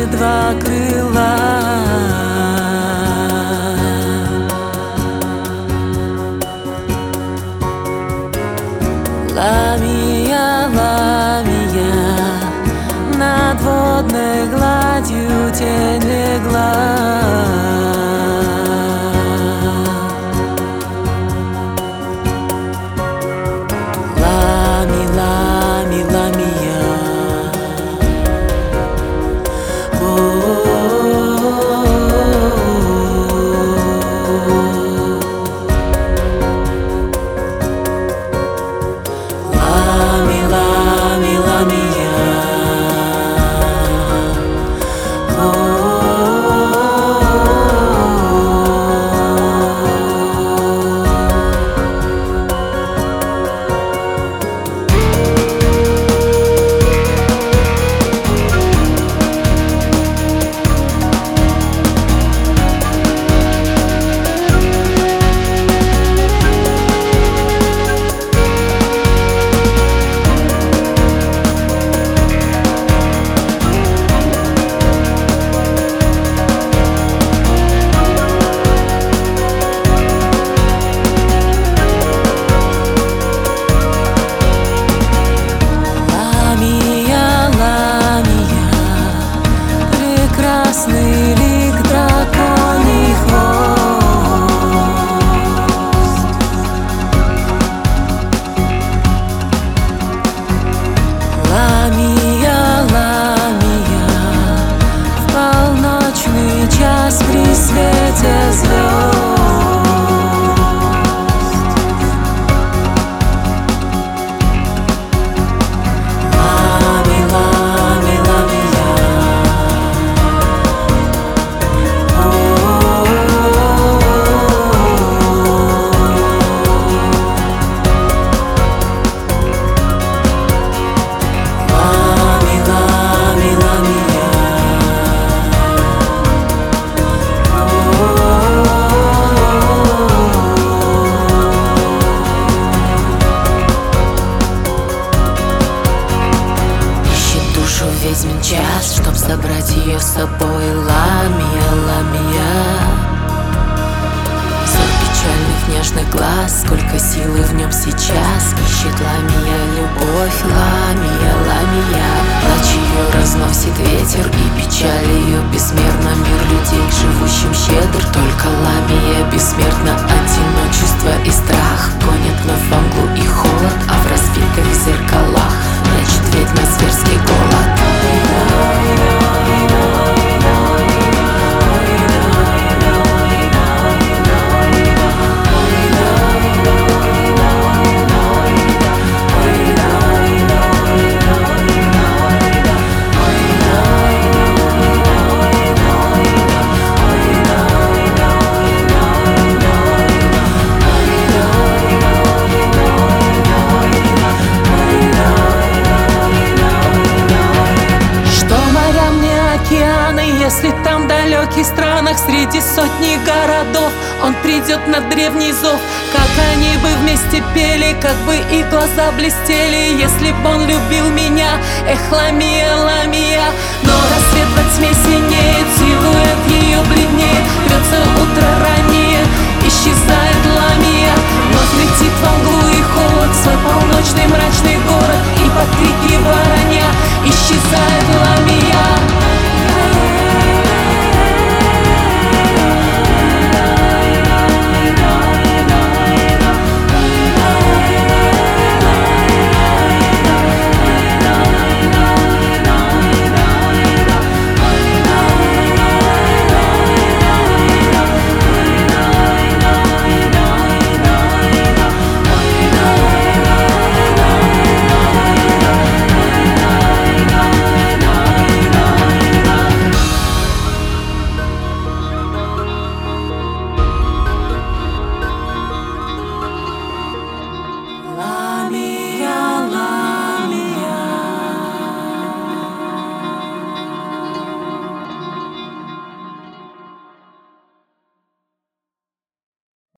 два крыла. Ламия, ламия, над водной гладью тень легла. Лами, лами, ламия. Лами, лами, ламия. Красный лик драконий хвост. Ламия, ламия, в полночный час при свете звезд. Ведьмин час, чтоб забрать ее с собой. Ламия, ламия, взор печальных нежных глаз, сколько силы в нем сейчас. Ищет ламия любовь, ламия, ламия. Плач ее разносит ветер, и печаль ее бессмертна. Мир людей живущим щедр, только ламия бессмертна. Одиночество и страх гонят вновь во мглу и холод, а в разбитых зеркалах прячет ведьма зверский голод. Если там в далеких странах, среди сотни городов, он придет на древний зов. Как они бы вместе пели, как бы их глаза блестели, если б он любил меня. Эх, ламия, ламия. Но рассвет во тьме синеет, силуэт ее бледнеет, рвется утро раннее, исчезает ламия. Вновь летит во мглу и холод, в свой полночный мрачный город, и под крики воронья исчезает ламия.